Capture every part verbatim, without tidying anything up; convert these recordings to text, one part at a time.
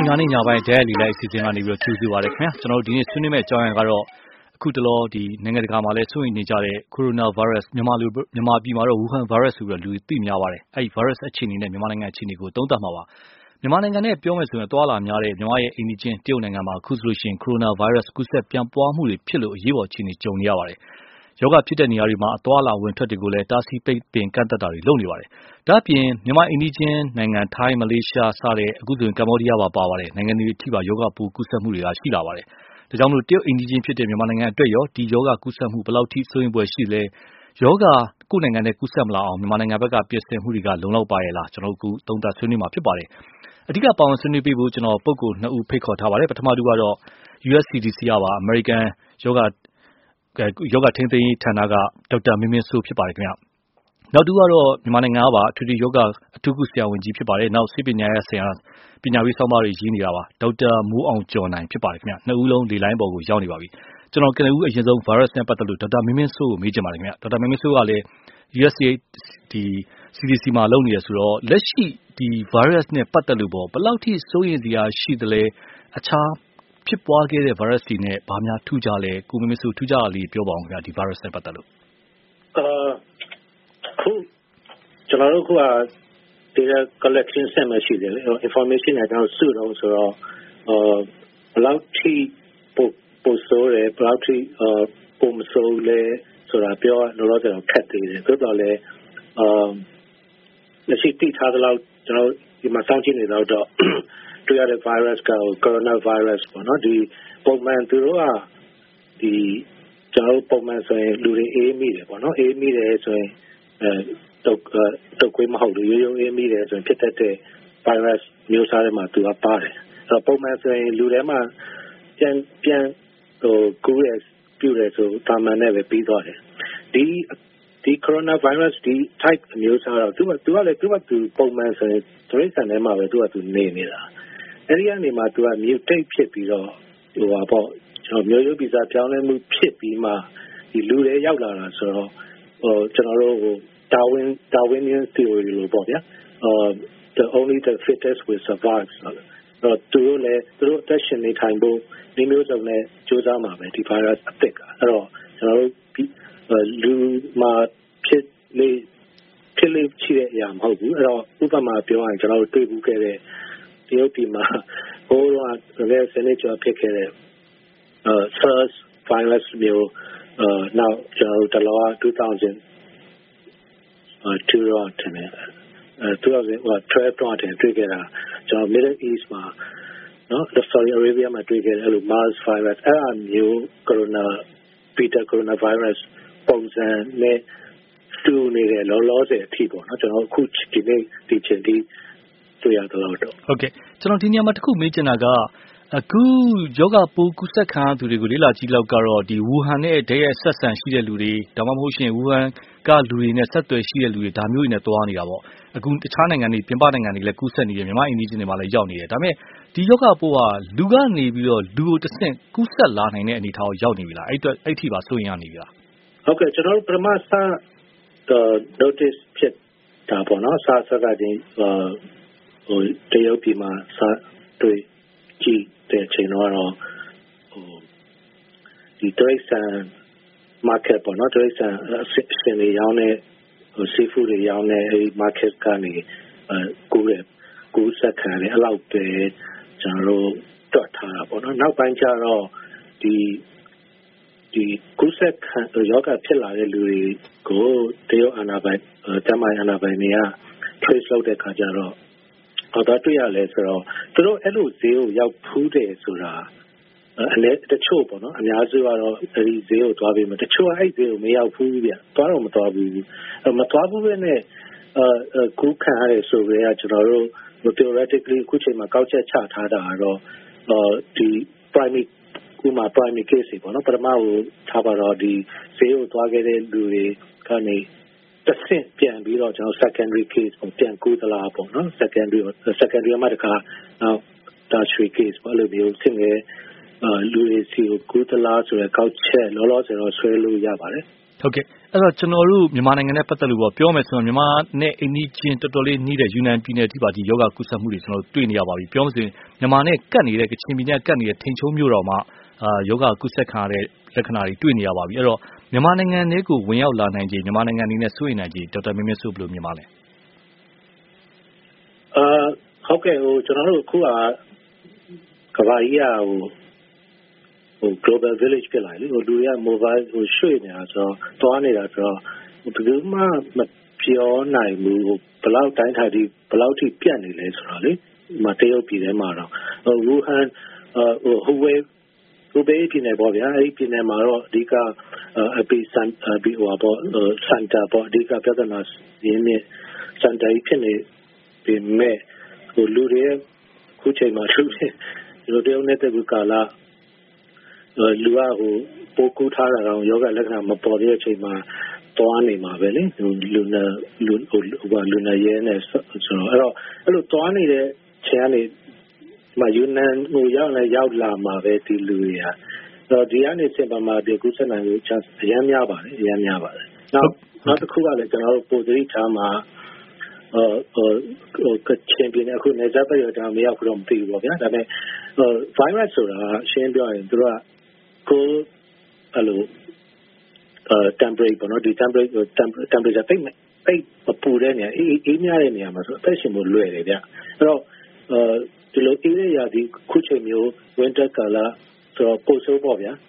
င်္ဂါနေ့ညပိုင်းဒဲလီလိုက်အစီအစဉ်ကနေပြီးတော့ကြိုဆိုပါရခင်ဗျာကျွန်တော်တို့ဒီနေ့ဆွေးနွေးမယ့်အကြောင်းအရာကတော့အခုတလောဒီနိုင်ငံတကာမှာလည်းစိုးရိမ်နေကြတဲ့ကိုရိုနာဗိုင်းရပ်စ်မြန်မာလူမြန်မာပြည်မှာတော့ဝူဟန်ဗိုင်းရပ်စ်ဆိုပြီးတော့လူသိများပါတယ်အဲ့ဒီဗိုင်းရပ်စ်အခြေအနေနဲ့မြန်မာနိုင်ငံအခြေအနေကိုသုံးသပ်မှာပါမြန်မာနိုင်ငံနဲ့ပြောမယ်ဆိုရင်တွာလာများတဲ့မြန်မာရဲ့အိမ်နီးချင်းတရုတ်နိုင်ငံမှာအခုဆိုလို့ရှိရင်ကိုရိုနာဗိုင်းရပ်စ်ကူးစက်ပြန့်ပွားမှုတွေဖြစ်လို့အရေးပေါ်အခြေအနေကြုံနေရပါတယ်ယောဂဖြစ်တဲ့နေရာတွေမှာအသွာလာဝင်ထွက်တွေကိုလည်းတားဆီးပိတ်ပင်ကန့်သတ်တာတွေလုပ်နေပါတယ်။ဒါ့အပြင်မြန်မာအိန္ဒိချင်းနိုင်ငံထိုင်းမလေးရှားစတဲ့အခုဆိုရင်ကမ္ဘောဒီးယားပါပါပါတယ်နိုင်ငံတွေအထိပါယောဂပိုးကူးစက်မှုတွေကရှိလာပါတယ်။ဒါကြောင့်မလို့တရုတ်အိန္ဒိချင်းဖြစ်တဲ့မြန်မာနိုင်ငံအတွက်ရောဒီယောဂကူးစက်မှုဘယ်လောက်ထိစိုးရင်ပွဲရှိလဲယောဂကိုယ်နိုင်ငံနဲ့ကူးစက်မလာအောင်မြန်မာနိုင်ငံဘက်ကပြင်ဆင်မှုတွေကလုံလောက်ပါရဲ့လားကျွန်တော်တို့အခုသုံးသပ်ဆွေးနွေးမှာဖြစ်ပါတယ်။အဓိကပါဝင်ဆွေးနွေးပေးဖို့ကျွန်တော်ပုဂ္ဂိုလ်နှစ်ဦးဖိတ်ခေါ်ထားပါတယ်။ပထမတူကတော့ U S C D C ကပါ American ယောဂယောဂထိန်းသိမ်းရေးဌာနကဒေါက်တာမင်းမင်းစိုးဖြစ်ပါတယ်ခင်ဗျ။နောက်တူကတော့မြန်မာနိုင်ငံကပါအထူးထူးယောဂအထူးကုဆရာဝန်ကြီးဖြစ်ပါတယ်။နောက်ဆေးပညာရေးဆရာပညာရေးဆောင်းပါးတွေရေးနေတာပါ။ဒေါက်တာမိုးအောင်ကျော်နိုင်ဖြစ်ပါတယ်ခင်ဗျ။နှစ်ဦးလုံးလေလိုင်းပေါ်ကိုရောက်နေပါပြီ။ကျွန်တော်ကနဦးအရင်ဆုံး virus နဲ့ပတ်သက်လို့ဒေါက်တာမင်းမင်းစိုးကိုမေးချင်ပါတယ်ခင်ဗျ။ဒေါက်တာမင်းမင်းစိုးကလည်း U S A ဒီ C D C မှာလုပ်နေရဆိုတော့လက်ရှိဒီ virus နဲ့ပတ်သက်လို့ပေါ့ဘယ်လောက်ထိစိုးရိမ်စရာရှိသလဲအခြားဖြစ်ပွားခဲ့တဲ့ virus တွေနဲ့ဘာများထူးခြားလဲကိုမင်းမင်းစိုးထူးခြားတာလေးပြောပါအောင်ခင်ဗျဒီ virus နဲ့ပတ်သက်လို့အာခုကျွန်တော်တို့က data collection ဆက်မရှိတယ်လေ information နဲ့ကျွန်တော်စုတော့ဆိုတော့အာဘယ်လောက်ထိပို့ပို့ဆိုးတယ်ဘယ်လောက်ထိအာပုံမဆိုးလဲဆိုတာပြောလို့တော့ကျွန်တော်ခက်သေးတယ်သို့တော်လည်းအာလက်ရှိတိထားသလောက်ကျွန်တော်ဒီမှာစောင့်ကြည့်နေတော့တွေ့ရတဲ့ virus က coronavirus ပေါ့နော်ဒီပုံမှန်သူတို့ကဒီကျွန်တော်ပုံမှန်ဆိုရင်လူတွေအေးမိတယ်ပေါ့နော်အေးမိတယ်ဆိုရင်အဲတုတ်တုတ်ခွေးမဟုတ်ဘူးရိုးရိုးအေးမိတယ်ဆိုရင်ဖြစ်တတ်တဲ့ virus မျိုးစားတွေမှာသူကပါတယ်အဲ့တော့ပုံမှန်ဆိုရင်လူတွေမှာပြန်ပြန်ဟိုကူးရပြူတယ်ဆိုတာမှန်နဲ့ပဲပြီးသွားတယ်ဒီဒီ coronavirus ဒီ type မျိုးစားတော့သူကသူကလည်းသူကသူပုံမှန်ဆိုရင်ဒရိတ်ဆန်ထဲမှာပဲသူကသူနေနေတာအဲ့ဒီကနေမှသူက mutate ဖြစ်ပြီးတော့ဟိုပါပေါ့ကျွန်တော်မျိုးရိုးဗီဇပြောင်းလဲမှုဖြစ်ပြီးမှဒီလူတွေရောက်လာတာဆိုတော့ဟိုကျွန်တော်တို့ဟို Darwin Darwinian theory လို့ပေါ့ဗျာuh the only the fittest will survive ဆိုတော့သူတို့လည်းသူတို့အသက်ရှင်နေထိုင်ဖို့ဒီမျိုးစုံနဲ့ကြိုးစားမှာပဲဒီ virus အသစ်ကအဲ့တော့ကျွန်တော်တို့လူမှာဖြစ်လေဖြစ်လေရှိတဲ့အရာမဟုတ်ဘူးအဲ့တော့ဥပမာပြောရရင်ကျွန်တော်တို့တွေ့ဘူးခဲ့တဲ့တရုတ်ပြည်မှာဟိုကလည်းစနေကျော်ဖြစ်ခဲ့တဲ့Uh, SARS virus မျိုး uh, now ကျွန်တော်တို့တလောtwo thousand two တော့ထင်တယ်အဲtwenty twelveတော့ထင်တွေ့ခဲ့တာကျွန်တော် Middle East မှာနော် Saudi Arabia မှာတွေ့ခဲ့တယ်အဲ့လို MERS virus အဲ့အမျိုး corona beta coronavirus ပုံစံနဲ့တူနေတယ်လောလောဆယ်အထိပေါ့နော်ကျွန်တော်အခုဒီနေ့ဒီချိန်ထိတွေ့ရတော့တော့ဟုတ်ကဲ့ကျွန်တော်ဒီနေရာမှာတစ်ခုမေးချင်တာကအခုယောဂပိုးကူးစက်ခံရသူတွေကိုလေ့လာကြည့်လောက်ကတော့ဒီဝူဟန်နဲ့တည်းရဲ့ဆက်ဆံရှိတဲ့လူတွေဒါမှမဟုတ်ရှင်ဝူဟန်ကလူတွေနဲ့ဆက်သွယ်ရှိတဲ့လူတွေဒါမျိုးတွေနဲ့တွားနေတာပေါ့အခုတခြားနိုင်ငံတွေပြင်ပနိုင်ငံတွေလည်းကူးစက်နေတယ်မြန်မာအိန္ဒိယတွေမှာလည်းရောက်နေတယ်ဒါပေမဲ့ဒီယောဂပိုးကလူကနေပြီးတော့လူကိုတစ်ဆင့်ကူးစက်လာနိုင်တဲ့အနေအထားကိုရောက်နေပြီလားအဲ့အတွက်အဲ့ထိပါစိုးရင်ရနေပြီလားဟုတ်ကဲ့ကျွန်တော်တို့ပထမစ notice ဖြစ်တာပေါ့နော်စစကချင်းဟိုတရုတ်ပြည်မှာစတွေ့ကြည့်တဲ့ချိန်တော့ဟိုဒီဒရိတ်ဆန် market ပေါ့နော်ဒရိတ်ဆန်စင်တွေရောင်းတဲ့ဟို seafood တွေရောင်းတဲ့အဲဒီ market ကနေအဲကူးတယ်ကူးစက်ခံတယ်အဲ့လောက်ပဲကျွန်တော်တို့တွက်ထားတာပေါ့နော်နောက်ပိုင်းကျတော့ဒီဒီကူးစက်ခံယောဂဖြစ်လာတဲ့လူတွေကိုတရုတ်အာဏာပိုင်တမန်အာဏာပိုင်တွေက trace လုပ်တဲ့ခါကျတော့ဟောတော့တွေ့ရလဲဆိုတော့သူတို့အဲ့လိုဈေးကိုရောက်ဖူးတယ်ဆိုတာအဲ့တချို့ပေါ့နော်အများစုကတော့ဒီဈေးကိုသွားပြီးမှတချို့အဲ့ဈေးကိုမရောက်ဖူးဗျသွားတော့မသွားဘူးမသွားဘူးပဲနဲ့အဲကူးခံရတယ်ဆိုကြရကျွန်တော်တို့ theoretically ခုချိန်မှာကောက်ချက်ချထားတာကတော့ဒီ primary ခုမှာ primary case ပေါ့နော်ပထမကိုထားပါတော့ဒီဈေးကိုသွားခဲ့တဲ့လူတွေကနေတစ်ဆင့်ပြန်ပြီးတော့ကျွန်တော် secondary case ကိုပြန်ကူးသလားပေါ့နော် secondary secondary မှာတခါနောက် tertiary case ပေါ့လို့မျိုးသင်ငယ်လူတွေစီကိုကူးသလားဆိုတော့ကောက်ချက်လောလောဆယ်တော့ဆွဲလို့ရပါတယ်ဟုတ်ကဲ့အဲ့တော့ကျွန်တော်တို့မြန်မာနိုင်ငံနဲ့ပတ်သက်လို့ပြောမယ်ဆိုရင်မြန်မာနဲ့အိန္ဒိချင်းတော်တော်လေးနှီးတဲ့ယူနန်ပြည်နယ်ဒီပါဒီယောဂကုသမှုတွေကျွန်တော်တို့တွေ့နေရပါပြီပြောမစင်မြန်မာနဲ့ကတ်နေတဲ့ကချင်ပြည်နယ်ကတ်နေတဲ့ထိန်ချုံမြို့တော်မှာအာယောဂကုသခံရတဲ့လက္ခဏာတွေတွေ့နေရပါပြီအဲ့တော့မြန်မာနိုင်ငံလေးကိုဝင်ရောက်လာနိုင်ခြင်းမြန်မာနိုင်ငံအနေနဲ့စိုးရိမ်နိုင်ခြင်းဒေါက်တာမင်းမင်းစိုးဘယ်လိုမြင်ပါလဲအာဟုတ်ကဲ့ဟိုကျွန်တော်တို့အခုကကဘာကြီးอ่ะဟိုဟို global village ဖြစ်လာလေဟိုလူရ mobile ဟိုရွှေ့နေတာဆိုတော့တွားနေတာဆိုတော့ဘယ်သူမှမပြောနိုင်ဘူးဟိုဘယ်လောက်တိုင်းထိုင်ဒီဘယ်လောက်ထိပြတ်နေလဲဆိုတော့လေမတရုတ်ပြည်ထဲမှာတော့ဟိုဝူဟန်ဟိုဟိုဝေဟိုဘေးပြည်နယ်ပေါ့ဗျာအဲ့ဒီပြည်နယ်မှာတော့အဓိကအပီစန်အပီဟိုပေါ့စန်တာပေါ့အဓိကပြဿနာရင်းနဲ့စန်တာကြီးဖြစ်နေဒီမဲ့ဟိုလူတွေခုချိန်မှာသူတို့တရုတ်နဲ့တူကာလာလူကဟိုပိုကူထားတာတော့ယောဂလက္ခဏာမပေါ်တဲ့အချိန်မှာတွားနေမှာပဲလေလူနာလူဟိုလူနာရဲနေဆိုတော့အဲ့တော့အဲ့လိုတွားနေတဲ့ခြေကနေမယူနန်ဟိုရောက်နေရောက်လာမှာပဲဒီလူတွေကတော့ဒီကနေစင်ပါမှာဒီကုသနိုင်ကို chance အများများပါတယ်အများများပါတယ်နောက်နောက်တစ်ခုကလည်းကျွန်တော်တို့ပိုသတိထားမှာဟိုဟိုကချင်ပြည်နယ်အခုနေဇက်ပဲတော့မရောက်တော့မသိဘူးပေါ့ဗျာဒါပေမဲ့ဟို virus ဆိုတာရှင်းပြောရင်သူကကိုအဲ့လိုအဲ temperature ပေါ့နော်ဒီ temperature temperature တိတ်တိတ်ပူတဲ့နေရာအေးအေးများတဲ့နေရာမှာဆိုအသက်ရှင်ဖို့လွယ်တယ်ဗျအဲ့တော့အဲဒီလိုအေးတဲ့ရာဒီခုချိန်မျိုး winter ကာလဆိုတော့ပိုဆိုးပေါ့ဗျာ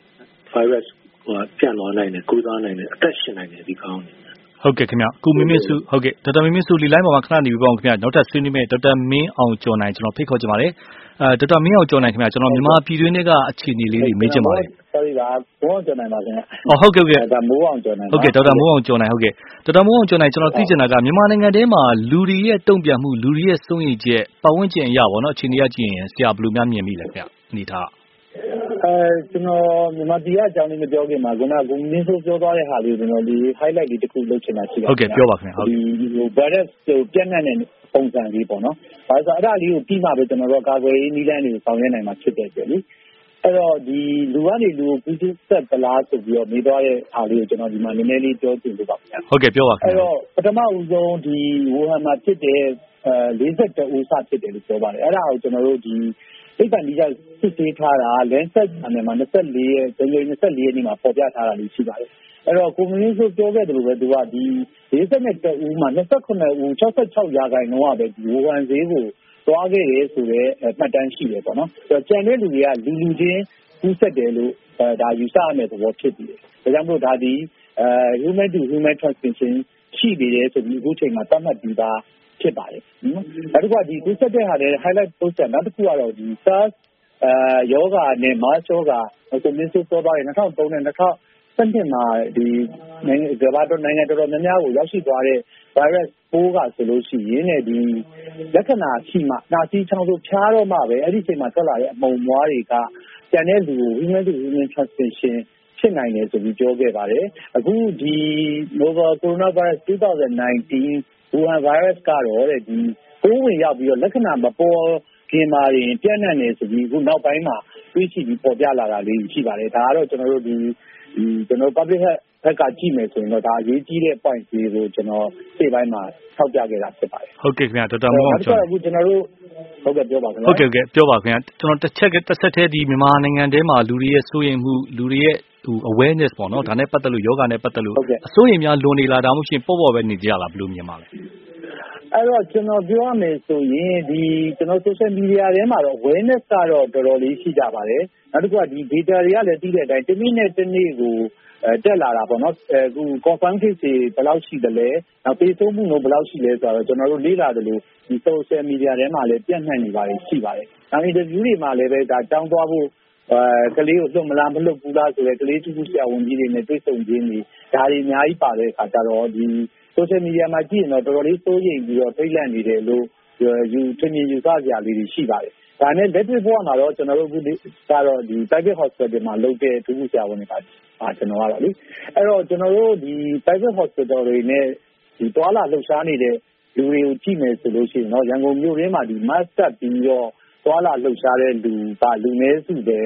virus ဟိုပြန်လာနိုင်တယ်ကူးသွားနိုင်တယ်အသက်ရှင်နိုင်တယ်ဒီကောင်းတယ်ဟုတ်ကဲ့ခင်ဗျကိုမင်းမင်းစုဟုတ်ကဲ့ဒေါက်တာမင်းမင်းစုလီလိုင်းပေါ်မှာခဏနေပြီးပေါ့ခင်ဗျနောက်ထပ်ဆွေးနွေးမယ့်ဒေါက်တာမင်းအောင်ကျော်နိုင်ကျွန်တော်ဖိတ်ခေါ်ချင်ပါတယ်အဲဒေါက်တာမင်းအောင်ကျော်နိုင်ခင်ဗျကျွန်တော်မြန်မာပြည်တွင်းတွေကအခြေအနေလေးတွေမေးချင်ပါတယ် sorry ပါဘုန်းအောင်ကျော်နိုင်ပါခင်ဗျအော်ဟုတ်ကဲ့ဟုတ်ကဲ့ဒေါက်တာမိုးအောင်ကျော်နိုင်ဟုတ်ကဲ့ဒေါက်တာမိုးအောင်ကျော်နိုင်ဟုတ်ကဲ့ဒေါက်တာမိုးအောင်ကျော်နိုင်ကျွန်တော်သိချင်တာကမြန်မာနိုင်ငံထဲမှာလူတွေရဲ့တုံ့ပြန်မှုလူတွေရဲ့စိုးရိမ်ချက်ပတ်ဝန်းကျင်အရာပေါ့နော်အခြေအနေရကြည့်ရင်ဆရာဘယ်လိုများမြင်မိလဲခင်ဗျအနေထားအဲကျွန်တော်မြန်မာပြည်အကြောင်းလေးမပြောခင်မှာခုနကကိုမင်းဆိုပြောသွားတဲ့ဟာလေးကျွန်တော်ဒီ highlight လေးတစ်ခုလုပ်ချင်တာရှိပါတယ်ဟုတ်ကဲ့ပြောပါခင်ဗျဟုတ်ဒီဟို virus ကိုပြန့်နှံ့တဲ့ပုံစံလေးပေါ့နော်။ဒါဆိုအဲ့ဒါလေးကိုပြီးမှပဲကျွန်တော်တို့ကာကွယ်ရေးနည်းလမ်းတွေကိုဆောင်ရွက်နိုင်မှာဖြစ်တယ်ကြလေ။အဲ့တော့ဒီလူကနေလူကိုကူးစက်သလားဆိုပြီးတော့နေသွားတဲ့အားလေးကိုကျွန်တော်ဒီမှာနည်းနည်းလေးပြောချင်လို့ပါခင်ဗျ။ဟုတ်ကဲ့ပြောပါခင်ဗျ။အဲ့တော့ပထမဦးဆုံးဒီဝူဟန်မှာဖြစ်တဲ့အဲလေးဆယ့်တဦးစဖြစ်တယ်လို့ပြောပါတယ်။အဲ့ဒါကိုကျွန်တော်တို့ဒီိတ်ပန်ဒီကစစ်ဆေးထားတာလန်ဆက်နာမည်မှာยี่สิบสี่ရက်ဇန်နဝါရီยี่สิบสี่ရက်နေ့မှာပေါ်ပြထားတာလေးရှိပါတယ်အဲ့တော့ကိုမင်းဆိုပြောခဲ့တယ်လို့ပဲသူကဒီလေးဆယ့်တဦးမှာยี่สิบเจ็ดဦးหกสิบหกရာခိုင်နှုန်းကပဲဒီဝူဟန်ဈေးကိုသွားခဲ့တယ်ဆိုတော့မှတ်တမ်းရှိတယ်ပေါ့နော်ဆိုတော့ကျန်တဲ့လူတွေကလူလူချင်းကူးစက်တယ်လို့အဲဒါယူဆရမယ့်သဘောဖြစ်ပြီးတယ်ဒါကြောင့်မို့ဒါဒီအဲ human to human transmission ရှိနေတယ်ဆိုပြီးအခုချိန်မှာသတ်မှတ်ပြီးသားဖြစ်ပါတယ်နောက်တစ်ခုကဒီကူးစက်တဲ့ဟာတွေ highlight poster နောက်တစ်ခုကတော့ဒီ SARS အဲယောဂနဲ့ MERS ယောဂကိုမင်းဆိုပြောသွားတယ်two thousand threeနဲ့two thousand sevenမှာဒီနိုင်ငံကမ္ဘာတော်နိုင်ငံတော်တော်များများကိုရောက်ရှိသွားတဲ့ virus ပိုးကဆိုလို့ရှိရင်ねဒီလက္ခဏာရှိမှနှာစီးချောင်းဆိုဖြားတော့မှပဲအဲ့ဒီချိန်မှာထွက်လာတဲ့အမုံမွားတွေကကျန်တဲ့လူကို human to human transmission ဖြစ်နိုင်တယ်ဆိုပြီးပြောခဲ့ပါတယ်အခုဒီ novel coronavirus twenty nineteen ဝူဟန် virus ကတော့တဲ့ဒီပိုးဝင်ရောက်ပြီးတော့လက္ခဏာမပေါ်ခင်မာရင်ပြန့်နှံ့နေဆိုပြီးအခုနောက်ပိုင်းမှာတွေးကြည့်ပြီးပေါ်ပြလာတာလေးရှိပါတယ်ဒါကတော့ကျွန်တော်တို့ဒီဒီကျွန်တော် public health ဘက်ကကြည့်မယ်ဆိုရင်တော့ဒါအရေးကြီးတဲ့ point တွေကိုကျွန်တော်ရှေ့ပိုင်းမှာထောက်ပြခဲ့တာဖြစ်ပါတယ်ဟုတ်ကဲ့ခင်ဗျာဒေါက်တာမောင်ကျော်အခုကျွန်တော်တို့ဟုတ်ကဲ့ပြောပါခင်ဗျာဟုတ်ကဲ့ဟုတ်ကဲ့ပြောပါခင်ဗျာကျွန်တော်တစ်ချက်တစ်ဆက်တည်းဒီမြန်မာနိုင်ငံထဲမှာလူတွေရဲ့စိုးရိမ်မှုလူတွေရဲ့ဟို awareness ပေါ့နော်ဒါနဲ့ပတ်သက်လို့ယောဂနဲ့ပတ်သက်လို့အစိုးရိမ်များလွန်နေလားဒါမှမဟုတ်ပေါ့ပေါ့ပဲနေကြလားဘယ်လိုမြင်ပါလဲအဲ့တော့ကျွန်တော်ပြောရမယ်ဆိုရင်ဒီကျွန်တော် social media ထဲမှာတော့ awareness ကတော့တော်တော်လေးရှိကြပါတယ်နောက်တစ်ခုကဒီ data တွေကလည်းသိတဲ့အတိုင်းတစ်နေ့နဲ့တစ်နေ့ကိုတက်လာတာပေါ့နော်အခု confirm case တွေဘယ်လောက်ရှိသလဲနောက်ပေးဆုံးမှုနှုန်းဘယ်လောက်ရှိလဲဆိုတော့ကျွန်တော်တို့လေ့လာတယ်လို့ဒီ social media ထဲမှာလည်းပြန့်နှံ့နေပါတယ်ရှိပါတယ်နောက် interview တွေမှာလည်းပဲဒါတောင်းသွားဖို့အဲကလေးကိုလွတ်မလားမလွတ်ဘူးလားဆိုတဲ့ကလေးတူတူဆရာဝန်ကြီးတွေနဲ့တွေ့ဆုံခြင်းတွေဒါတွေအများကြီးပါတဲ့အခါကျတော့ဒီ social media မှာကြည့်ရင်တော့တော်တော်လေးစိုးရိမ်ပြီးတော့ထိတ်လန့်နေတယ်လို့ယူထင်မြင်ယူဆစရာလေးတွေရှိပါတယ်ဒါနဲ့လက်တွေ့ဘဝမှာတော့ကျွန်တော်တို့အခုကတော့ဒီ private hospital မှာလုပ်တဲ့ဒုတိယဆရာဝန်တွေပါပါကျွန်တော်ကတော့လေအဲ့တော့ကျွန်တော်တို့ဒီ private hospital တွေနဲ့ဒီတွာလာလှုပ်ရှားနေတဲ့လူတွေကိုကြည့်မယ်ဆိုလို့ရှိရင်တော့ရန်ကုန်မြို့ရင်းမှာဒီ mask တပ်ပြီးတော့တွာလာလှုပ်ရှားတဲ့လူကလူနည်းစုပဲ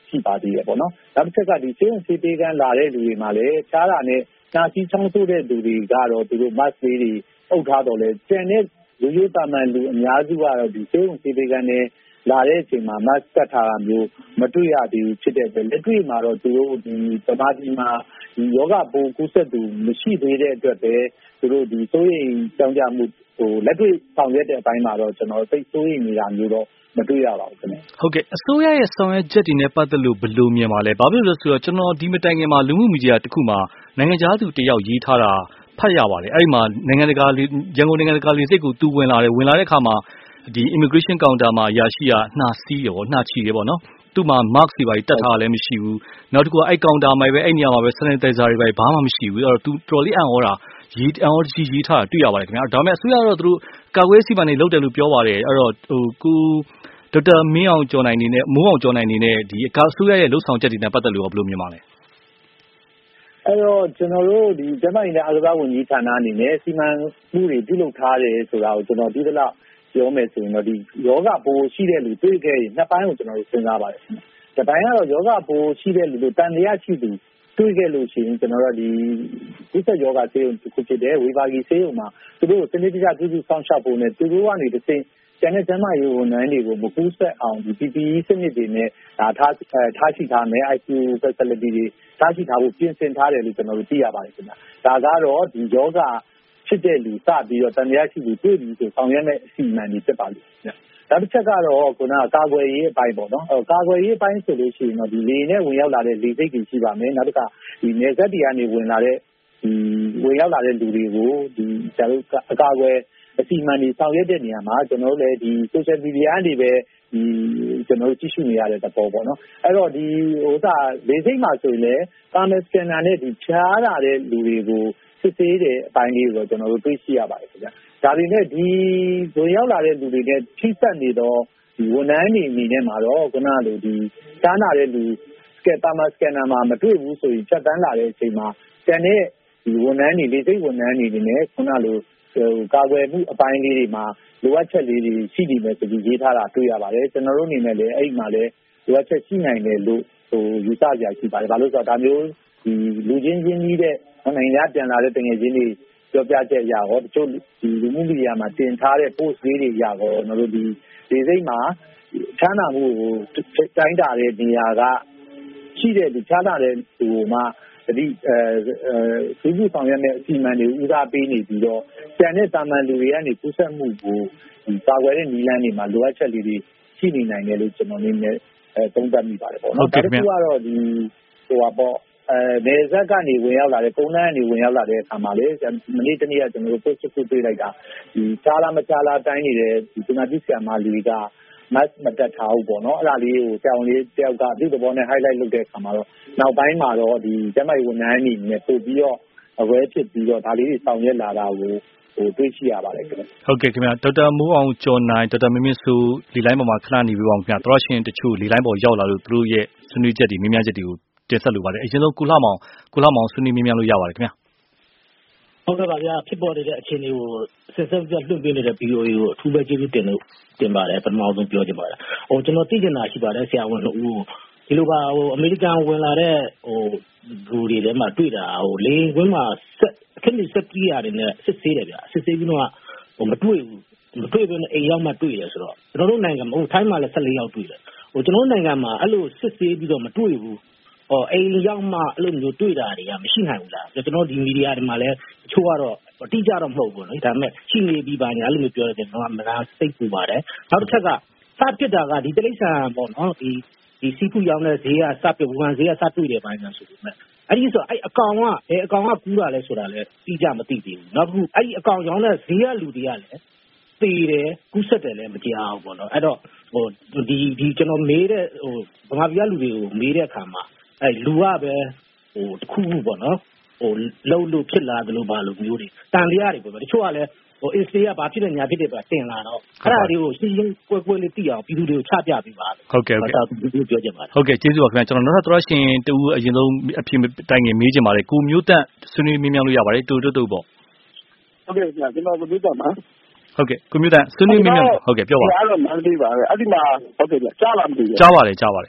ရှိပါသေးတယ်ပေါ့နော်နောက်တစ်ချက်ကဒီဆေးရုံဆေးပေးကမ်းလာတဲ့လူတွေမှာလည်းချားတာနဲ့နာစီချောင်းဆိုးတဲ့လူတွေကတော့သူတို့ mask လေးတွေအုပ်ထားတော့လဲကျန်တဲ့လူမျိုးတာမန်လူအများစုကတော့ဒီဆေးရုံဆေးပေးကမ်းနဲ့လာတဲ့အချိန်မှာ mask ကတ်ထားတာမျိုးမတွေ့ရသေးဘူးဖြစ်တဲ့အတွက်လက်တွေ့မှာတော့သူတို့ဒီပမာတိမှာဒီယောဂပိုးကူးစက်သူမရှိသေးတဲ့အတွက်ပဲသူတို့ဒီစိုးရိမ်ကြောင်းကြမှုဟိုလက်တွေ့ဆောင်ရွက်တဲ့အပိုင်းမှာတော့ကျွန်တော်သိစိုးရိမ်နေတာမျိုးတော့မတွေ့ရပါဘူးခင်ဗျ။ဟုတ်ကဲ့အစိုးရရဲ့ဆောင်ရွက်ချက်တွေနဲ့ပတ်သက်လို့ဘယ်လိုမြင်ပါလဲ။ဘာဖြစ်လို့လဲဆိုတော့ကျွန်တော်ဒီမတိုင်ခင်မှာလူမှုမီဒီယာတစ်ခုမှာနိုင်ငံခြားသူတယောက်ရေးထားတာဖတ်ရပါတယ်။အဲ့ဒီမှာနိုင်ငံတကာရန်ကုန်နိုင်ငံတကာလေဆိပ်ကိုသူဝင်လာတယ်ဝင်လာတဲ့အခါမှာဒီ immigration counter မှာရရှိရနှာစီးတယ်ပေါ့နှာချီတယ်ပေါ့နော်။သူ့မှာ mask တွေပါတက်ထားလည်းမရှိဘူး။နောက်တစ်ခုကအဲ့ counter မှာပဲအဲ့နေရာမှာပဲ sanitizer တွေပါဘာမှမရှိဘူး။အဲ့တော့သူတော်လေးအံ့ဩတာရေးအံ့ဩကြီးရေးထားတာတွေ့ရပါတယ်ခင်ဗျာ။ဒါပေမဲ့အစိုးရကတော့သူတို့ကာကွယ်စီမံနေလုပ်တယ်လို့ပြောပါတယ်။အဲ့တော့ဟိုကိုဒေါက်တာမင်းအောင်ကျော်နိုင်နေနဲ့မိုးအောင်ကျော်နိုင်နေနဲ့ဒီအကားအစိုးရရဲ့လှုပ်ဆောင်ချက်တွေနဲ့ပတ်သက်လို့ဘယ်လိုမြင်ပါလဲအဲ့တော့ကျွန်တော်တို့ဒီကျန်းမာရေးနဲ့အားကစားဝန်ကြီးဌာနအနေနဲ့စီမံမှုတွေပြုလုပ်ထားတယ်ဆိုတာကိုကျွန်တော်ဒီလောက်ပြောမယ်ဆိုရင်တော့ဒီယောဂပိုးရှိတဲ့လူတွေ့ခဲ့ရင်နှစ်ပိုင်းကိုကျွန်တော်တို့စဉ်းစားပါတယ်။တစ်ပိုင်းကတော့ယောဂပိုးရှိတဲ့လူတို့တန်တရားရှိသူတွေ့ခဲ့လို့ရှိရင်ကျွန်တော်တို့ဒီကုသယောဂဆေးရုံတစ်ခုဖြစ်တဲ့ဝေဘာဂီဆေးရုံမှာသူတို့စနစ်တကျပြုစုဆောင်ရှောက်ဖို့နဲ့သူတို့ကနေတစ်ဆင့်ကျန်တဲ့ကျန်းမာရေးဝန်ထမ်းတွေကိုမကူးစက်အောင်ဒီ P P E စနစ်တွေနဲ့ဒါထားထားရှိထားမယ် I C U facility တွေထားရှိထားဖို့ပြင်ဆင်ထားတယ်လို့ကျွန်တော်တို့သိရပါတယ်ခင်ဗျ။ဒါကတော့ဒီယောဂဖြစ်တဲ့လူစပြီးတော့တန်တရားရှိသူတွေ့ပြီးဆိုဆောင်ရွက်မဲ့အစီအမံတွေဖြစ်ပါလိမ့်မယ်။နောက်တစ်ချက်ကတော့ခုနကကာကွယ်ရေးအပိုင်းပေါ့နော်။အဲကာကွယ်ရေးအပိုင်းဆိုလို့ရှိရင်တော့ဒီလေနဲ့ဝင်ရောက်လာတဲ့လေစိတ်တွေရှိပါမယ်။နောက်တစ်ခါဒီနေဆက်တွေကနေဝင်လာတဲ့ဒီဝင်ရောက်လာတဲ့လူတွေကိုဒီကျတော့အကာအကွယ်အစီအမံတွေဆောင်ရွက်တဲ့နေရာမှာကျွန်တော်တို့လည်းဒီ social media တွေပဲဒီကျွန်တော်တို့ကြည့်ရှုနေရတဲ့သဘောပေါ့နော်အဲ့တော့ဒီဟိုသာလေစိတ်မှာဆိုရင်လည်း thermal scanner နဲ့ဒီဖြားလာတဲ့လူတွေကိုစစ်ဆေးတဲ့အပိုင်းလေးကိုကျွန်တော်တို့တွေ့ရှိရပါတယ်ခင်ဗျဒါပေမဲ့ဒီဝင်ရောက်လာတဲ့လူတွေနဲ့ထိစပ်နေတော့ဒီဝန်ထမ်းတွေအနေနဲ့မှာတော့ခုနကလိုဒီရှားလာတဲ့လူ thermal scanner မှာမတွေ့ဘူးဆိုရင်ဖြတ်တန်းလာတဲ့အချိန်မှာတန်တဲ့ဒီဝန်ထမ်းတွေလေစိတ်ဝန်ထမ်းတွေနဲ့ခုနလိုကာကွယ်မှုအပိုင်းလေးတွေမှာလိုအပ်ချက်လေးတွေရှိနေမယ်ဆိုပြီးရေးထားတာတွေ့ရပါတယ်ကျွန်တော်တို့အနေနဲ့လည်းအဲ့ဒီမှာလည်းလိုအပ်ချက်ရှိနိုင်တယ်လို့ဟိုယူဆကြရှိပါတယ်ဘာလို့ဆိုတော့ဒါမျိုးဒီလူချင်းချင်းကြီးတဲ့နိုင်ငံပြန်လာတဲ့တကယ်ချင်းတွေပြောပြချက်အရာရောတချို့ဒီလူမှုမီဒီယာမှာတင်ထားတဲ့ post လေးတွေအရာရောကျွန်တော်တို့ဒီဒီစိတ်မှာချမ်းသာမှုကိုတိုင်းတာတဲ့နေရာကရှိတဲ့ဒီချမ်းသာတဲ့ဟိုမှာဒီအဲသူ့ဆောင်ရွက်တဲ့အစီအမံတွေဦးစားပေးနေပြီးတော့ကျန်တဲ့တာမန်လူတွေကနေကူးစက်မှုကိုကာကွယ်တဲ့နည်းလမ်းတွေမှာလိုအပ်ချက်လေးတွေရှိနေနိုင်တယ်လို့ကျွန်တော်နေနဲ့အဲသုံးသပ်မိပါတယ်ပေါ့နော်ဒါတခုကတော့ဒီဟိုပါပေါ့အဲနေဆက်ကနေဝင်ရောက်လာတဲ့ကုန်းလန်းကနေဝင်ရောက်လာတဲ့အခါမှာလေမနေ့တနေ့ကကျွန်တော်တို့ post တစ်ခုတွေ့လိုက်တာဒီချားလာမချားလာတိုင်းနေတဲ့ဒီပညာပြုဆရာမလူတွေက mask မတက်ထားဘူးပေါ့နော်အဲ့ဒါလေးကိုကြောင်လေးတယောက်ကဒီသဘောနဲ့ highlight လုပ်တဲ့အခါမှာတော့နောက်ပိုင်းမှာတော့ဒီကျမကြီးဝန်ထမ်းအနေနဲ့ပို့ပြီးတော့အဝဲဖြစ်ပြီးတော့ဒါလေးတွေဆောင်ရွက်လာတာကိုဟိုတွေ့ရှိရပါတယ်ခင်ဗျဟုတ်ကဲ့ခင်ဗျဒေါက်တာမိုးအောင်ကျော်နိုင်ဒေါက်တာမင်းမင်းစိုးလေလိုင်းပေါ်မှာခဏနေပြီးပါအောင်ခင်ဗျသရရှင်တချို့လေလိုင်းပေါ်ရောက်လာလို့သူတို့ရဲ့ဆွေးနွေးချက်တွေမြင်မြင်ချက်တွေကိုတင်ဆက်လိုပါတယ်အရင်ဆုံးကုလှမောင်ကုလှမောင်ဆွေးနွေးမြင်မြင်လို့ရပါတယ်ခင်ဗျဟုတ်ကဲ့ပါဗျာဖြစ်ပေါ်နေတဲ့အခြေအနေကိုဆက်ဆက်ပြလွှင့်ပြနေတဲ့ ဗီအိုအေ ကိုအထူးပဲကျေးဇူးတင်လို့တင်ပါတယ်ပထမဆုံးပြောချင်ပါတယ်ဟိုကျွန်တော်သိချင်တာရှိပါတယ်ဆရာဝန်တို့ဒီလိုပါဟိုအမေရိကန်ဝင်လာတဲ့ဟိုလူတွေထဲမှာတွေ့တာဟိုလေဝင်းမှာဆက်အခက်အခဲကြီးရတယ်နဲ့စစ်ဆေးတယ်ဗျာစစ်ဆေးပြီးတော့ဟိုမတွေ့ဘူးမတွေ့ဘဲနဲ့အိမ်ရောက်မှတွေ့တယ်ဆိုတော့ကျွန်တော်တို့နိုင်ငံမှာဟိုထိုင်းမှာလည်း၁၄ယောက်တွေ့တယ်ဟိုကျွန်တော်တို့နိုင်ငံမှာအဲ့လိုစစ်ဆေးပြီးတော့မတွေ့ဘူးဟောအိမ်ရောက်မှအဲ့လိုမျိုးတွေ့တာတွေကမရှိနိုင်ဘူးလားကျွန်တော်ဒီမီဒီယာတွေမှာလည်းတချို့ကတော့အတိအကျတော့မဟုတ်ဘူးနော်ဒါပေမဲ့ရှိနေပြီးပါညာအဲ့လိုမျိုးပြောရတယ်ကျွန်တော်ကမနာစိတ်ပူပါတယ်နောက်တစ်ချက်ကစဖြစ်တာကဒီတိရစ္ဆာန်ပေါ့နော်ဒီဒီစီဖူရောင်းတဲ့ဈေးကစပြဝန်ဈေးကစတွေ့တယ်ပိုင်းညာဆိုပေမဲ့အဲ့ဒီဆိုအဲ့အကောင်ကအဲအကောင်ကကူးတာလဲဆိုတာလဲတိကျမသိသေးဘူးနောက်တစ်ခုအဲ့ဒီအကောင်ရောင်းတဲ့ဈေးကလူတွေကလည်းသေတယ်ကူးဆက်တယ်လည်းမကြောက်ဘူးပေါ့နော်အဲ့တော့ဟိုဒီဒီကျွန်တော်မေးတဲ့ဟိုဗမာပြည်လူတွေကိုမေးတဲ့အခါမှာအဲ့လူကပဲဟိုတခုခုပေါ့နော်ဟိုလှုပ်လို့ဖြစ်လာတယ်လို့ပါလို့မျိုးတွေတန်တရားတွေပေါ့တချို့ကလည်းဟို Insta ကဘာဖြစ်နေညာဖြစ်တယ်ပါတင်လာတော့အဲ့ဒါတွေကိုရှင်းရှင်းကွယ်ကွယ်လေးသိအောင်ပြည်သူတွေကိုချပြပေးပါဟုတ်ကဲ့ဟုတ်ကဲ့ပြောချင်ပါတယ်ဟုတ်ကဲ့ကျေးဇူးပါခင်ဗျာကျွန်တော်နောက်ထပ်သရရှင်တူအရင်ဆုံးအဖြစ်တိုင်ငယ်မေးချင်ပါတယ်ကိုမျိုးတက်ဆွေးနွေးမြင်မြင်လို့ရပါတယ်တူတူတူပေါ့ဟုတ်ကဲ့ကျွန်တော်ကိုမျိုးတက်ပါဟုတ်ကဲ့ကွန်ပျူတာဆွေးနွေးမြင်မြင်ဟုတ်ကဲ့ပြောပါအဲ့လိုမှန်းသိပါပဲအဲ့ဒီမှာဟုတ်ကဲ့ကြားလားမသိဘူးကြားပါတယ်ကြားပါတယ်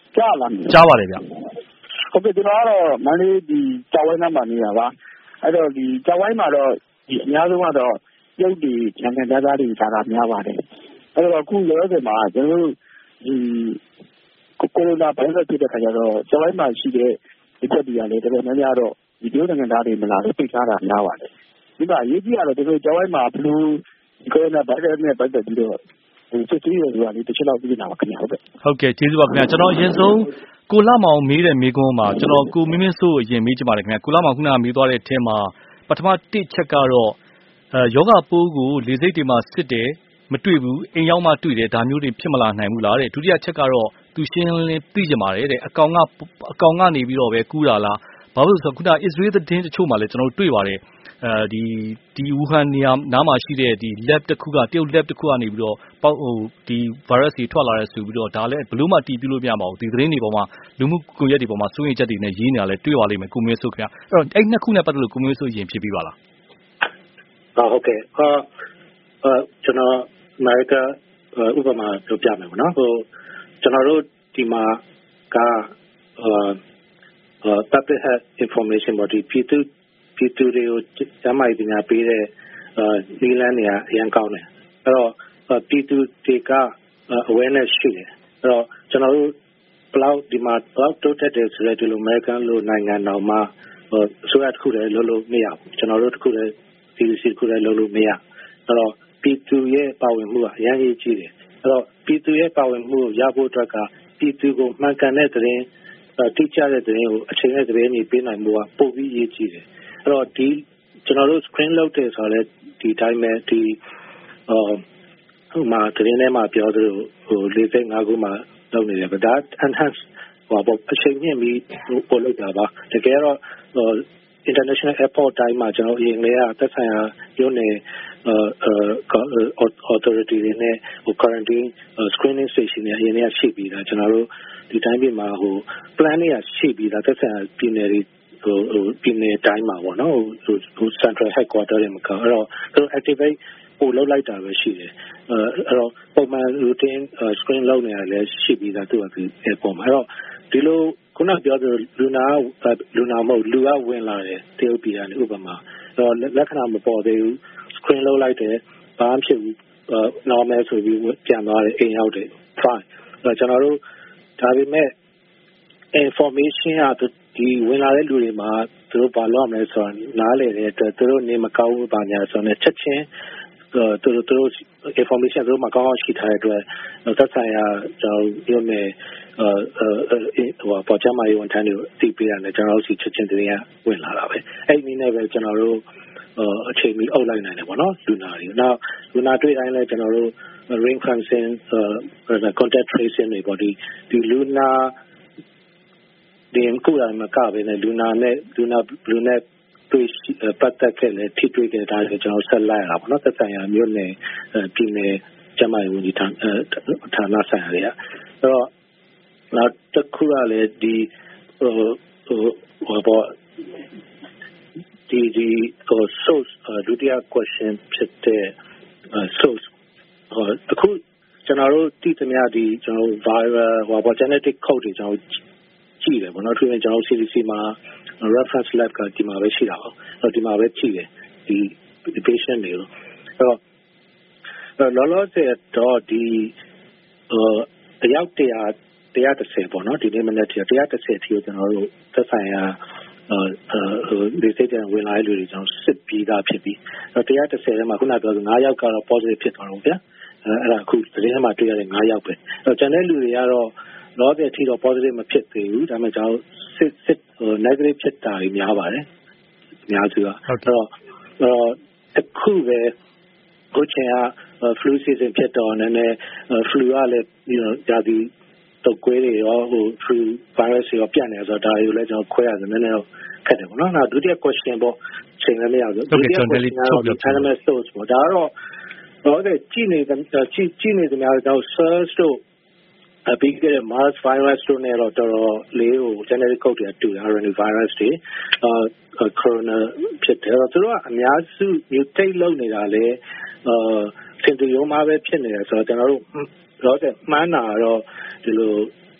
ကြားလားကြားပါတယ်ဗျဟုတ်ကဲ့ကျွန်တော်ကတော့မန္တလေးဒီကြောက်ဝိုင်းနားမှာနေတာပါအဲ့တော့ဒီကြောက်ဝိုင်းမှာတော့ဒီအများဆုံးကတော့ရုပ်ဒီနိုင်ငံသားသားတွေဒါကများပါတယ်အဲ့တော့အခုလောလောဆယ်မှာကျွန်တော်တို့ဒီကိုရိုနာဗိုင်းရပ်စ်ဖြစ်တဲ့ခါကျတော့ကြောက်ဝိုင်းမှာရှိတဲ့ဒီချက်တွေကလည်းတော်တော်များများတော့ဒီဒေသနိုင်ငံသားတွေမလာလို့ပိတ်ထားတာများပါတယ်ဒီမှာရေးကြည့်ရတော့တို့ကြောက်ဝိုင်းမှာဘလူးကိုရိုနာဗိုင်းရပ်စ်နဲ့ပတ်သက်ပြီးတော့ဒီစစ်တီးတွေကလည်းတစ်ချက်လောက်ပြီးနေတာပါခင်ဗျာဟုတ်ကဲ့ဟုတ်ကဲ့ကျေးဇူးပါခင်ဗျာကျွန်တော်အရင်ဆုံးကိုလာမောင်မေးတဲ့မေးခွန်းမှာကျွန်တော်ကိုမင်းမင်းစိုးအရင်မေးချင်ပါတယ်ခင်ဗျာကိုလာမောင်ခုနကမေးသွားတဲ့အထက်မှာပထမတစ်ချက်ကတော့အဲယောဂပိုးကိုလေစိတ်တွေမှာစစ်တယ်မတွေ့ဘူးအိမ်ရောက်မှတွေ့တယ်ဒါမျိုးတွေဖြစ်မလာနိုင်ဘူးလားတဲ့ဒုတိယချက်ကတော့သူရှင်းလင်းသိကြပါတယ်တဲ့အကောင်ကအကောင်ကနေပြီးတော့ပဲကူးတာလားဘာလို့ဆိုတော့ခုန Israel သတင်းတချို့မှာလည်းကျွန်တော်တွေ့ပါတယ်အဲဒီဒီဝူဟန်နေရာနားမှာရှိတဲ့ဒီ lab တစ်ခုကတရုတ် lab တစ်ခုကနေပြီးတော့ပေါက်ဟိုဒီ virus တွေထွက်လာတဲ့ဆိုပြီးတော့ဒါလည်းဘလို့မှတီးပြလို့မရပါဘူးဒီသတင်းတွေပေါ်မှာလူမှုကွန်ရက်တွေပေါ်မှာစိုးရိမ်ချက်တွေနဲ့ရေးနေတာလည်းတွေ့ပါလိမ့်မယ်ကိုမျိုးစိုးခင်ဗျအဲ့တော့အဲ့နှစ်ခုနဲ့ပတ်သက်လို့ကိုမျိုးစိုးရင်ဖြစ်ပြီးပါလားဟုတ်ကဲ့အာကျွန်တော်အမေရိကဥပမာပြောပြမယ်ပေါ့နော်ဟိုကျွန်တော်တို့ဒီမှာကအာ public health information body ပြည်သူပြည်သူတွေကိုကျန်းမာရေးပညာပေးတဲ့နည်းလမ်းတွေအရင်ကောင်းတယ်အဲ့တော့ပြည်သူတွေက awareness ရှိတယ်အဲ့တော့ကျွန်တော်တို့ဘလောက်ဒီမှာဘလောက်တိုးတက်တယ်ဆိုတဲ့ဒီလို American လို့နိုင်ငံတော်မှာဆိုရတစ်ခုလည်းလုပ်လို့မရဘူးကျွန်တော်တို့တစ်ခုလည်း C D C တစ်ခုလည်းလုပ်လို့မရအဲ့တော့ပြည်သူရဲ့ပါဝင်မှုကအရင်ကြီးကြီးတယ်အဲ့တော့ပြည်သူရဲ့ပါဝင်မှုကိုရဖို့အတွက်ကပြည်သူကိုမှန်ကန်တဲ့သတင်းတိကျတဲ့သတင်းကိုအချိန်နဲ့သတင်းတွေပေးနိုင်မှုကပိုပြီးရေးကြည့်တယ်အဲ့တော့ဒီကျွန်တော်တို့ screen လုပ်တယ်ဆိုတော့ဒီတိုင်းပဲဒီအာဟိုမှာသတင်းထဲမှာပြောသလိုဟို၄၅ခုမှာလုပ်နေတယ်ဗျဒါ enhance ဟိုပေါ့အချိန်မြင့်ပြီးပို့လုပ်တာပါတကယ်တော့ international airport တိုင်းမှာကျွန်တော်အရင်ကသက်ဆိုင်ရာရုံးနေအာ authority တွေနဲ့ဟို quarantine screening station တွေအရင်ကရှိပြီးသားကျွန်တော်တို့ဒီတိုင်းပြည်မှာဟို plan တွေကရှိပြီးသားသက်ဆိုင်ရာပြည်နယ်တွေဟိုဟိုပြည်နယ်တိုင်းမှာပေါ့နော်ဟိုဟို central headquarter တွေမှာအဲ့တော့သူ activate ပို့လုပ်လိုက်တာပဲရှိတယ်အဲ့တော့ပုံမှန် routine screen လုပ်နေရလဲရှိပြီးသားသူကဒီ airport မှာအဲ့တော့ဒီလိုခုနပြောသလိုလူနာလူနာမဟုတ်လူကဝင်လာတယ်တရုတ်ပြည်ကနေဥပမာအဲ့တော့လက္ခဏာမပေါ်သေးဘူး screen လုပ်လိုက်တယ်ဘာမှဖြစ်ဘူး normal ဆိုပြီးပြန်သွားတယ်အိမ်ရောက်တယ် fine အဲ့တော့ကျွန်တော်တို့ဒါပေမဲ့ information ကဒီဝင်လာတဲ့လူတွေမှာသူတို့ဘာလုပ်ရမလဲဆိုတော့နားလည်တဲ့အတွက်သူတို့နေမကောင်းဘူးပါညာဆိုတော့ချက်ချင်းသူတို့သူတို့ information သူတို့မကောင်းအောင်ရှိထားတဲ့အတွက်သက်ဆိုင်ရာကျွန်တော်ပြောမယ်ဟိုပေါ်ချမ်းမရေးဝန်ထမ်းတွေကိုသိပေးရတယ်ကျွန်တော်တို့စီချက်ချင်းတွေဝင်လာတာပဲအဲ့ဒီနည်းနဲ့ပဲကျွန်တော်တို့အချိန်မီအုပ်လိုက်နိုင်တယ်ပေါ့နော်လူနာတွေနောက်လူနာတွေ့တိုင်းလဲကျွန်တော်တို့ ring fencing contact tracing တွေပေါ့ဒီဒီလူနာဒီကိုယ်တိုင်မကဘဲနဲ့လူနာနဲ့လူနာလူနဲ့တွေ့ပတ်သက်ခဲ့လေထိတွေ့ခဲ့တာလည်းကျွန်တော်ဆက်လိုက်ရတာပေါ့နော်သက်ဆိုင်ရာမြို့နယ်ပြည်နယ်ကျန်းမာရေးဝန်ကြီးဌာနဌာနဆိုင်ရာတွေကအဲ့တော့နောက်တစ်ခုကလည်းဒီဟိုဟိုဘောဒီဒီဟို source ဒုတိယ question ဖြစ်တဲ့ source ဟိုအခုကျွန်တော်တို့တည်သမျှဒီကျွန်တော် viral ဟိုဘော genetic code တွေကျွန်တော်ကြည့်တယ်ပေါ့နော်သူကကျွန်တော် C D C မှာ reference lab ကဒီမှာပဲရှိတာပေါ့အဲ့ဒီမှာပဲကြည့်တယ်ဒီ patient တွေကိုအဲ့တော့လောလောဆယ်တော့ဒီဟိုတယောက်တရားတရားတစ်ဆယ်ပေါ့နော်ဒီနေ့မနေ့တရားတရားတစ်ဆယ်အထိကိုကျွန်တော်တို့သက်ဆိုင်ရာဟိုဒီစိတ်တဲ့ဝင်လာတဲ့လူတွေကျွန်တော်စစ်ပြီးသားဖြစ်ပြီးအဲ့တရားတစ်ဆယ်ထဲမှာခုနပြောဆို၅ယောက်ကတော့ positive ဖြစ်သွားတော့ဗျာအဲ့ဒါအခုသတင်းထဲမှာတွေ့ရတဲ့၅ယောက်ပဲအဲ့ကျန်တဲ့လူတွေကတော့လောတဲ့အထိတော့ positive မဖြစ်သေးဘူးဒါပေမဲ့ကျွန်တော်စစ်စစ်ဟို negative ဖြစ်တာတွေများပါတယ်အများစုကအဲ့တော့အခုပဲကိုချင်က flu season ဖြစ်တော့နည်းနည်း flu ကလည်း you know ဒါဒီတော့ကွေးတွေရောဟို flu virus ရောပြန့်နေဆိုတော့ဒါတွေကိုလည်းကျွန်တော်ခွဲရတယ်နည်းနည်းတော့ခက်တယ်ပေါ့နော်နောက်ဒုတိယ question ပေါ့ချိန်လည်းမရဘူးဒုတိယ question ကတော့ animal source ပေါ့ဒါကတော့တော့ကြည့်နေကြည့်ကြည့်နေကြများတော့ SARS တို့အပြီးက MERS virus တို့နဲ့တော့တော်တော်လေးဟို genetic code တွေတူတယ် R N A virus တွေအာ corona ဖြစ်တယ်တော့သူတို့ကအများစု mutate လုပ်နေတာလေအာစင်တီယိုမာပဲဖြစ်နေတယ်ဆိုတော့ကျွန်တော်တို့တော့မှန်းတာတော့ဒီလို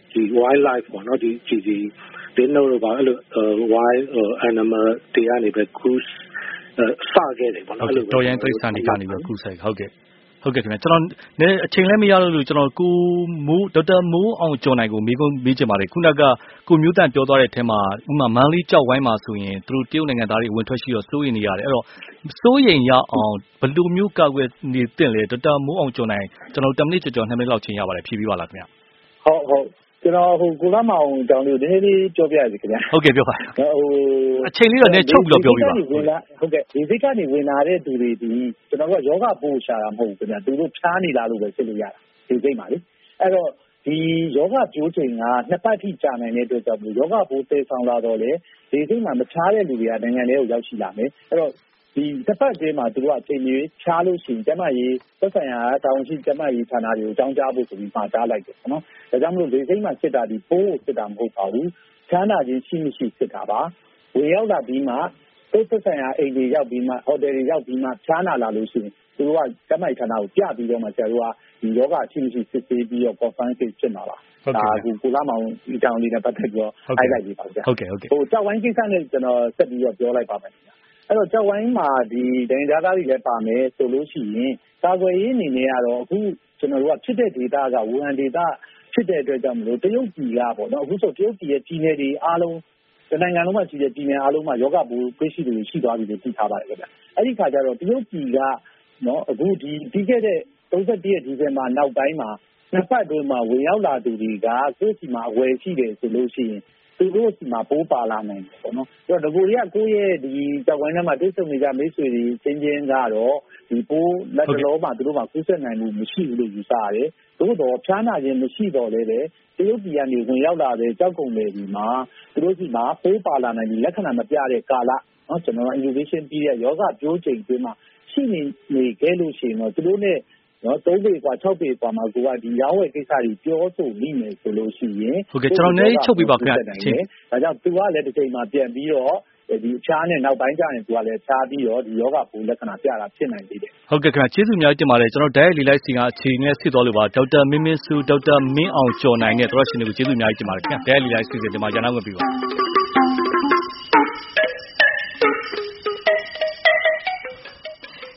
ဒီ wildlife ပေါ့နော်ဒီဒီဒီဒီနိုးပါအဲ့လို wild animal တွေကနေပဲ cruise စခဲ့တယ်ပေါ့နော်အဲ့လိုတော်ရင်တိရစ္ဆာန်တွေကနေပဲ cruise ဆိုင်ဟုတ်ကဲ့ဟုတ်ကဲ့ခင်ဗျာကျွန်တော်လည်းအချိန်လည်းမရလို့ကျွန်တော်ကိုမိုးဒေါက်တာမိုးအောင်ကျော်နိုင်ကိုမေးခွန်းမေးချင်ပါတယ်ခုနကကိုမျိုးတန့်ပြောသွားတဲ့အထက်မှာဥမာမန်လေးကြောက်ဝိုင်းမှာဆိုရင်သူတို့တရုတ်နိုင်ငံသားတွေဝင်ထွက်ရှိတော့စိုးရိမ်နေရတယ်အဲ့တော့စိုးရိမ်ရအောင်ဘယ်လိုမျိုးကာကွယ်နေသင့်လဲဒေါက်တာမိုးအောင်ကျော်နိုင်ကျွန်တော်tenမိနစ်ကျော်ကျော်twoမိနစ်လောက်ချိန်ရပါတယ်ဖြည့်ပြီးပါလားခင်ဗျာဟုတ်ဟုတ်ကျွန်တော်ဟိုကိုလာမအောင်အကြောင်းလေးနည်းနည်းလေးပြောပြရစီခင်ဗျာဟုတ်ကဲ့ပြောပါဟိုအချိန်လေးတော့နည်းချုပ်ပြီးတော့ပြောပြပါဟုတ်ကဲ့ဒီစိတ်ကနေဝင်လာတဲ့သူတွေဒီကျွန်တော်ကယောဂပို့ရှာတာမဟုတ်ဘူးခင်ဗျာသူတို့ဖြားနေလားလို့ပဲဖြစ်လို့ရတာဒီစိတ်ပါလေအဲ့တော့ဒီယောဂပြိုးချိန်ကနှစ်ပတ်ထိကြာနိုင်တဲ့အတွက်ကြောင့်ယောဂပိုးတည်ဆောင်လာတော့လေဒီစိတ်မှာမဖြားတဲ့လူတွေကနိုင်ငံထဲကိုရောက်ရှိလာမယ်အဲ့တော့ဒီတစ်ပတ်တည်းမှာသူတို့အချိန်ကြီးချားလို့ရှိရင်ကျမကြီးသက်ဆိုင်ရာတောင်ရှိကျမကြီးဌာနတွေကိုအကြောင်းကြားဖို့ဆိုပြီးမှာကြားလိုက်တယ်နော်ဒါကြောင့်မလို့လေစိတ်မှာစစ်တာဒီပိုးကိုစစ်တာမဟုတ်ပါဘူးချမ်းသာခြင်းရှိမရှိစစ်တာပါဝင်ရောက်လာပြီးမှသက်ဆိုင်ရာအိမ်တွေရောက်ပြီးမှဟိုတယ်တွေရောက်ပြီးမှချမ်းသာလာလို့ရှိရင်သူတို့ကကျမကြီးဌာနကိုပြပြီးတော့မှဆရာတို့ကဒီယောဂရှိမရှိစစ်ဆေးပြီးတော့ confirm ဖြစ်မှာပါဒါကကိုလာမောင်ဒီတောင်လေးနဲ့ပတ်သက်ပြီးတော့အိုက်လိုက်ပြီးပါဗျာဟုတ်ကဲ့ဟုတ်ကဲ့ဟိုကြောက်ဝိုင်းကိစ္စနဲ့ကျွန်တော်ဆက်ပြီးတော့ပြောလိုက်ပါမယ်အဲ့တော့ကြောက်ဝိုင်းမှာဒီဒိန်သားသားတွေလည်းပါမယ်ဆိုလို့ရှိရင်ကာကွယ်ရေးအနေနဲ့ကတော့အခုကျွန်တော်တို့ကဖြစ်တဲ့ဒေတာကဝူဟန်ဒေတာဖြစ်တဲ့အတွက်ကြောင့်မလို့တရုတ်ပြည်ကပေါ့နော်အခုဆိုတရုတ်ပြည်ရဲ့ပြည်နယ်တွေအားလုံးဒီနိုင်ငံလုံးမှာရှိတဲ့ပြည်နယ်အားလုံးမှာယောဂပိုးပြေးရှိတွေရှိသွားပြီလို့သိထားပါတယ်ခင်ဗျအဲ့ဒီခါကျတော့တရုတ်ပြည်ကနော်အခုဒီပြီးခဲ့တဲ့thirty-oneရက်ဒီဇင်ဘာနောက်ပိုင်းမှာနှစ်ပတ်တွင်းမှာဝင်ရောက်လာသူတွေကကိုယ့်စီမှာအဝယ်ရှိတယ်ဆိုလို့ရှိရင်သူတို့စီမှာပိုးပါလာနိုင်တယ်ပေါ့နော်အဲ့တော့ဒီကိုတွေကကိုယ့်ရဲ့ဒီကြောက်ဝိုင်းထဲမှာတိတ်ဆုံနေကြမိတ်ဆွေတွေချင်းချင်းကတော့ဒီပိုးလက်တလုံးမှာသူတို့မှာကူးစက်နိုင်မှုမရှိဘူးလို့ယူဆရတယ်သို့တော့ဖြားနာခြင်းမရှိတော့လည်းပဲတရုတ်ပြည်ကနေဝင်ရောက်လာတဲ့ကြောက်ကုန်တွေဒီမှာသူတို့စီမှာပိုးပါလာနိုင်ပြီးလက္ခဏာမပြတဲ့ကာလနော်ကျွန်တော်က innovation ပြီးတဲ့ယောဂပြိုးချိန်အတွင်းမှာရှိနေနေခဲ့လို့ရှိရင်တော့သူတို့နဲ့နော်threeပေกว่าsixပေกว่าမှာကိုကဒီရောင်းဝယ်ကိစ္စတွေပြောဆိုမိမယ်ဆိုလို့ရှိရင်ဟုတ်ကဲ့ကျွန်တော်လည်းချုပ်ပြပါခင်ဗျာဒါကြောင့်သူကလည်းတစ်ချိန်မှာပြန်ပြီးတော့ဒီအခြားနဲ့နောက်ပိုင်းကျရင်သူကလည်းခြားပြီးတော့ဒီယောဂပိုးလက္ခဏာပြတာဖြစ်နိုင်သေးတယ်ဟုတ်ကဲ့ခင်ဗျာကျေးဇူးများတင်ပါတယ်ကျွန်တော် Direct လေးလိုက်စီကအချိန်နဲ့ဆက်သွားလို့ပါဒေါက်တာမင်းမင်းစုဒေါက်တာမင်းအောင်ကျော်နိုင်နဲ့သောရရှင်တွေကိုကျေးဇူးများတင်ပါတယ်ခင်ဗျာ Direct လေးလိုက်စီစဉ်ဒီမှာရန်နာဝင်ပြီပါ